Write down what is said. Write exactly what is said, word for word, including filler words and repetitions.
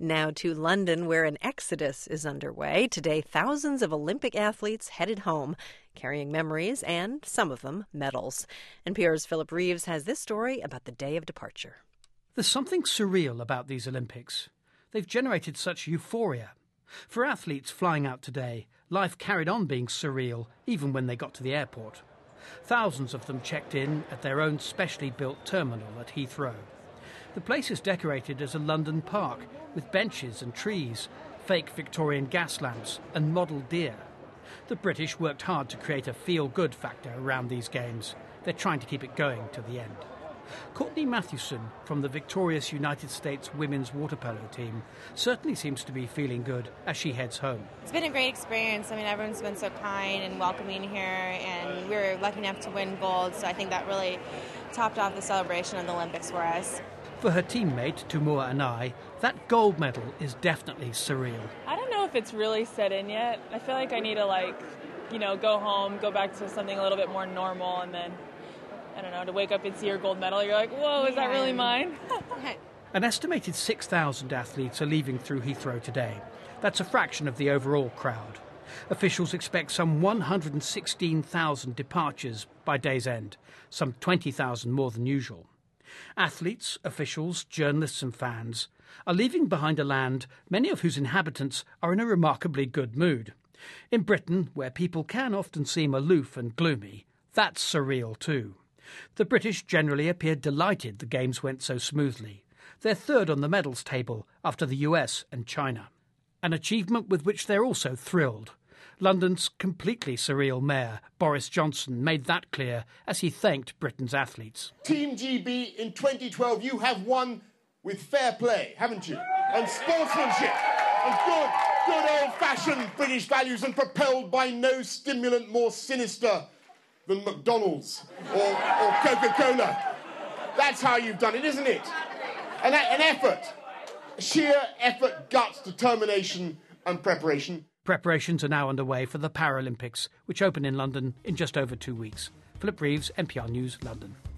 Now to London, where an exodus is underway. Today, thousands of Olympic athletes headed home, carrying memories and, some of them, medals. N P R's Philip Reeves has this story about the day of departure. There's something surreal about these Olympics. They've generated such euphoria. For athletes flying out today, life carried on being surreal even when they got to the airport. Thousands of them checked in at their own specially built terminal at Heathrow. The place is decorated as a London park, with benches and trees, fake Victorian gas lamps and model deer. The British worked hard to create a feel-good factor around these games. They're trying to keep it going to the end. Courtney Mathewson from the victorious United States women's water polo team certainly seems to be feeling good as she heads home. It's been a great experience. I mean, everyone's been so kind and welcoming here, and we were lucky enough to win gold, so I think that really topped off the celebration of the Olympics for us. For her teammate, Tumua and I, that gold medal is definitely surreal. I don't know if it's really set in yet. I feel like I need to, like, you know, go home, go back to something a little bit more normal, and then, I don't know, to wake up and see your gold medal, you're like, whoa, is that really mine? An estimated six thousand athletes are leaving through Heathrow today. That's a fraction of the overall crowd. Officials expect some one hundred sixteen thousand departures by day's end, some twenty thousand more than usual. Athletes, officials, journalists and fans are leaving behind a land many of whose inhabitants are in a remarkably good mood. In Britain, where people can often seem aloof and gloomy, that's surreal too. The British generally appeared delighted the games went so smoothly. They're third on the medals table after the U S and China. An achievement with which they're also thrilled. London's completely surreal mayor, Boris Johnson, made that clear as he thanked Britain's athletes. Team G B, in twenty twelve, you have won with fair play, haven't you? And sportsmanship, and good, good old-fashioned British values, and propelled by no stimulant more sinister than McDonald's or, or Coca-Cola. That's how you've done it, isn't it? An, an effort, sheer effort, guts, determination and preparation. Preparations are now underway for the Paralympics, which open in London in just over two weeks. Philip Reeves, N P R News, London.